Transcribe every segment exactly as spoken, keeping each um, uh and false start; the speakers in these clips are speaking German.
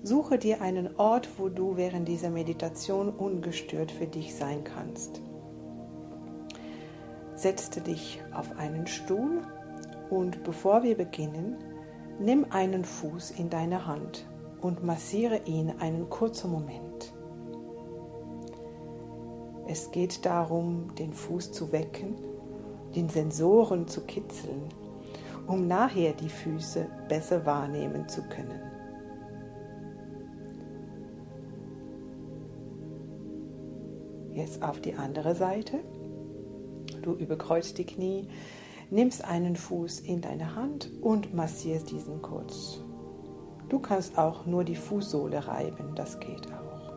Suche dir einen Ort, wo du während dieser Meditation ungestört für dich sein kannst. Setze dich auf einen Stuhl und bevor wir beginnen, nimm einen Fuß in deine Hand und massiere ihn einen kurzen Moment. Es geht darum, den Fuß zu wecken, den Sensoren zu kitzeln, um nachher die Füße besser wahrnehmen zu können. Jetzt auf die andere Seite. Du überkreuzt die Knie, nimmst einen Fuß in deine Hand und massierst diesen kurz. Du kannst auch nur die Fußsohle reiben, das geht auch.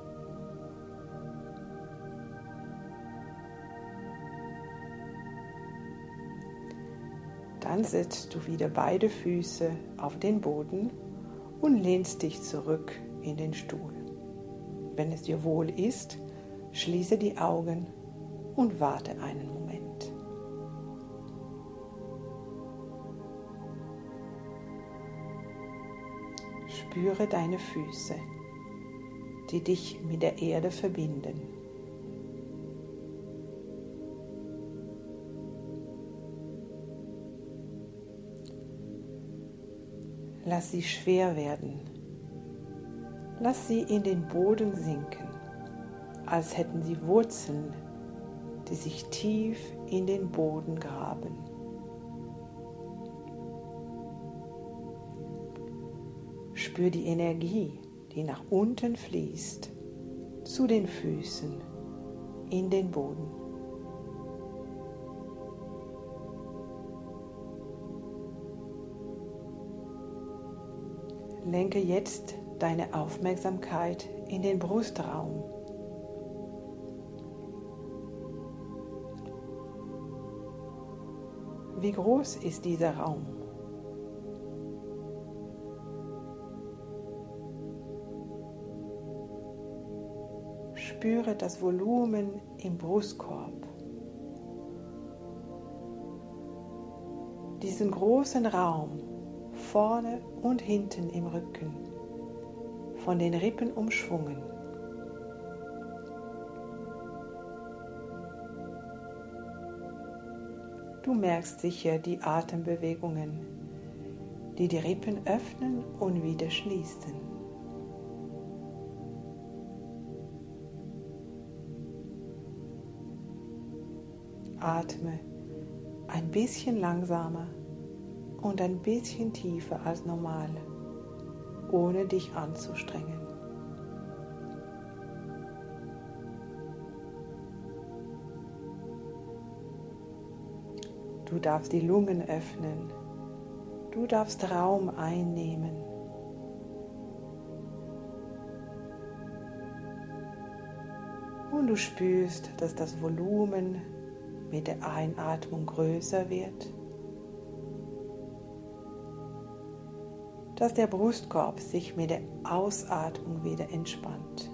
Dann setzt du wieder beide Füße auf den Boden und lehnst dich zurück in den Stuhl. Wenn es dir wohl ist, schließe die Augen und warte einen Moment. Spüre deine Füße, die dich mit der Erde verbinden. Lass sie schwer werden. Lass sie in den Boden sinken, als hätten sie Wurzeln, die sich tief in den Boden graben. Spür die Energie, die nach unten fließt, zu den Füßen, in den Boden. Lenke jetzt deine Aufmerksamkeit in den Brustraum. Wie groß ist dieser Raum? Spüre das Volumen im Brustkorb. Diesen großen Raum vorne und hinten im Rücken, von den Rippen umschwungen. Du merkst sicher die Atembewegungen, die die Rippen öffnen und wieder schließen. Atme ein bisschen langsamer und ein bisschen tiefer als normal, ohne dich anzustrengen. Du darfst die Lungen öffnen, du darfst Raum einnehmen. Und du spürst, dass das Volumen mit der Einatmung größer wird, dass der Brustkorb sich mit der Ausatmung wieder entspannt.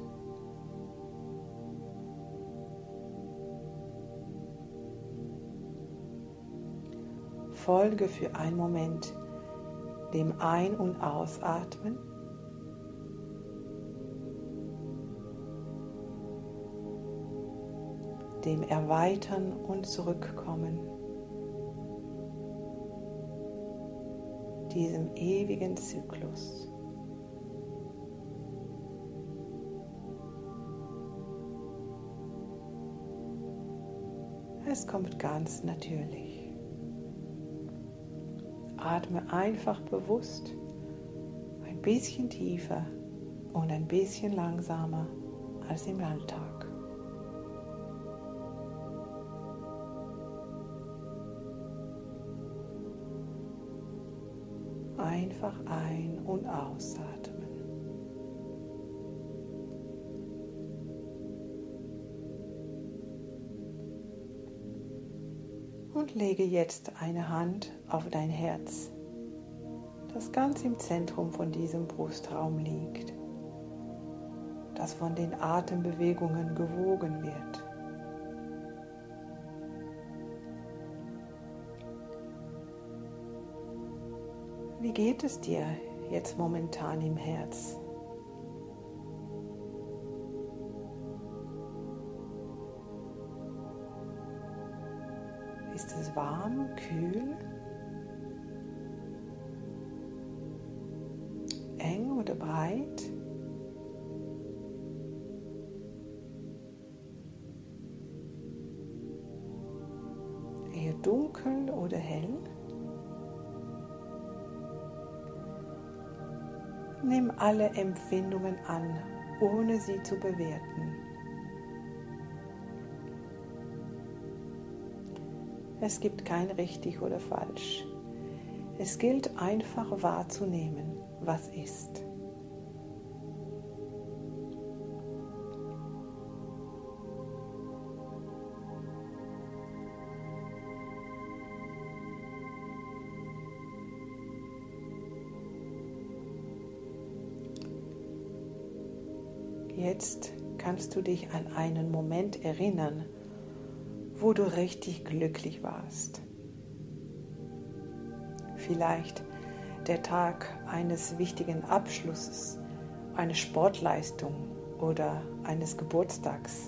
Folge für einen Moment dem Ein- und Ausatmen. Dem Erweitern und Zurückkommen. Diesem ewigen Zyklus. Es kommt ganz natürlich. Atme einfach bewusst, ein bisschen tiefer und ein bisschen langsamer als im Alltag. Einfach ein- und ausatmen. Und lege jetzt eine Hand auf dein Herz, das ganz im Zentrum von diesem Brustraum liegt, das von den Atembewegungen gewogen wird. Wie geht es dir jetzt momentan im Herz? Ist es warm, kühl, eng oder breit? Eher dunkel oder hell? Nimm alle Empfindungen an, ohne sie zu bewerten. Es gibt kein richtig oder falsch. Es gilt einfach wahrzunehmen, was ist. Jetzt kannst du dich an einen Moment erinnern, wo du richtig glücklich warst. Vielleicht der Tag eines wichtigen Abschlusses, eine Sportleistung oder eines Geburtstags.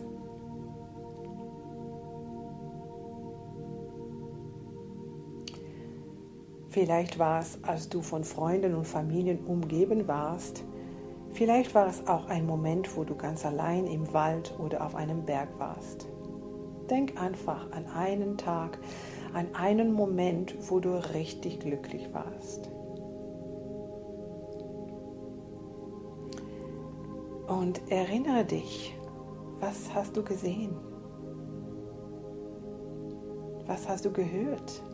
Vielleicht war es, als du von Freunden und Familien umgeben warst. Vielleicht war es auch ein Moment, wo du ganz allein im Wald oder auf einem Berg warst. Denk einfach an einen Tag, an einen Moment, wo du richtig glücklich warst. Und erinnere dich, was hast du gesehen? Was hast du gehört?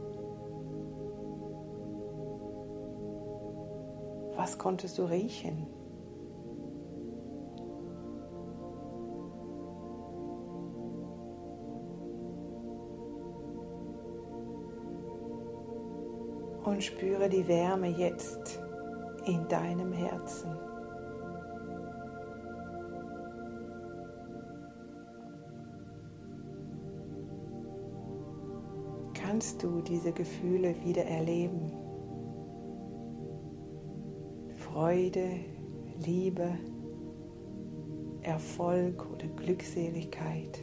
Was konntest du riechen? Und spüre die Wärme jetzt in deinem Herzen. Kannst du diese Gefühle wieder erleben? Freude, Liebe, Erfolg oder Glückseligkeit.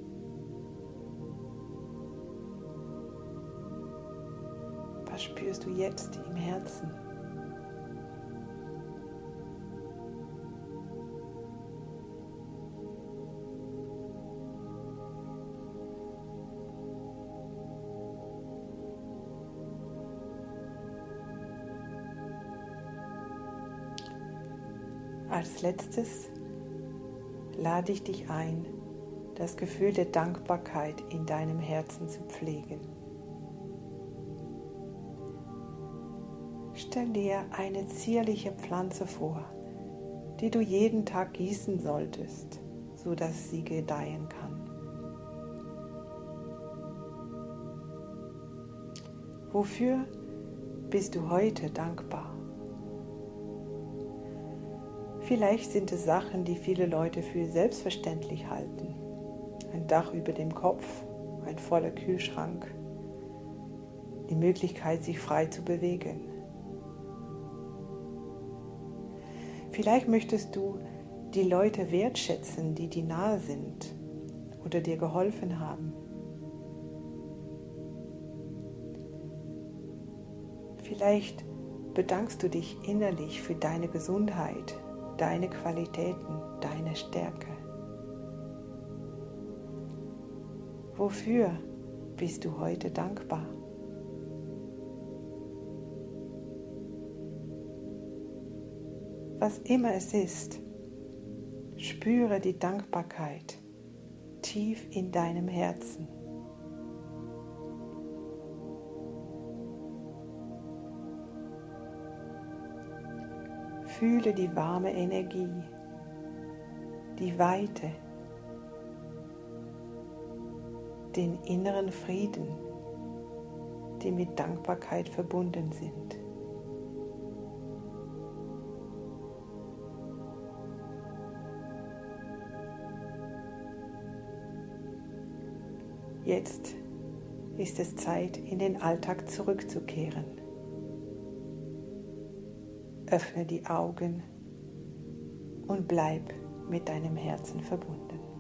Was spürst du jetzt im Herzen? Als letztes lade ich dich ein, das Gefühl der Dankbarkeit in deinem Herzen zu pflegen. Stell dir eine zierliche Pflanze vor, die du jeden Tag gießen solltest, sodass sie gedeihen kann. Wofür bist du heute dankbar? Vielleicht sind es Sachen, die viele Leute für selbstverständlich halten. Ein Dach über dem Kopf, ein voller Kühlschrank, die Möglichkeit, sich frei zu bewegen. Vielleicht möchtest du die Leute wertschätzen, die dir nahe sind oder dir geholfen haben. Vielleicht bedankst du dich innerlich für deine Gesundheit, deine Qualitäten, deine Stärke. Wofür bist du heute dankbar? Was immer es ist, spüre die Dankbarkeit tief in deinem Herzen. Fühle die warme Energie, die Weite, den inneren Frieden, die mit Dankbarkeit verbunden sind. Jetzt ist es Zeit, in den Alltag zurückzukehren. Öffne die Augen und bleib mit deinem Herzen verbunden.